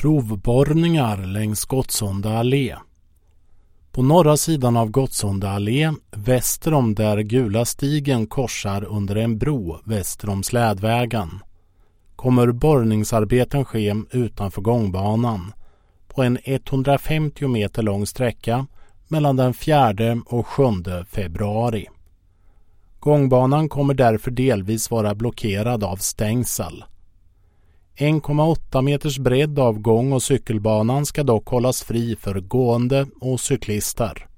Provborrningar längs Gottsunda allé. På norra sidan av Gottsunda allé, väster om där Gula stigen korsar under en bro väster om Slädvägen, kommer borrningsarbeten ske utanför gångbanan på en 150 meter lång sträcka mellan den 4 och 7 februari. Gångbanan kommer därför delvis vara blockerad av stängsel. 1,8 meters bredd av gång- och cykelbanan ska dock hållas fri för gående och cyklister.